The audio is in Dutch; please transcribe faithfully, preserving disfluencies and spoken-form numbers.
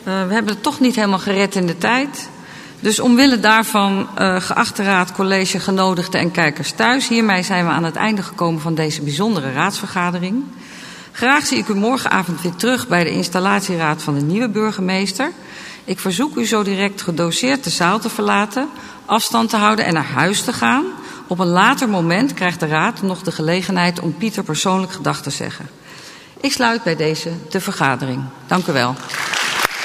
Uh, we hebben het toch niet helemaal gered in de tijd. Dus omwille daarvan, uh, geachte raad, college, genodigden en kijkers thuis. Hiermee zijn we aan het einde gekomen van deze bijzondere raadsvergadering. Graag zie ik u morgenavond weer terug bij de installatieraad van de nieuwe burgemeester. Ik verzoek u zo direct gedoseerd de zaal te verlaten, afstand te houden en naar huis te gaan. Op een later moment krijgt de raad nog de gelegenheid om Pieter persoonlijk gedag te zeggen. Ik sluit bij deze de vergadering. Dank u wel.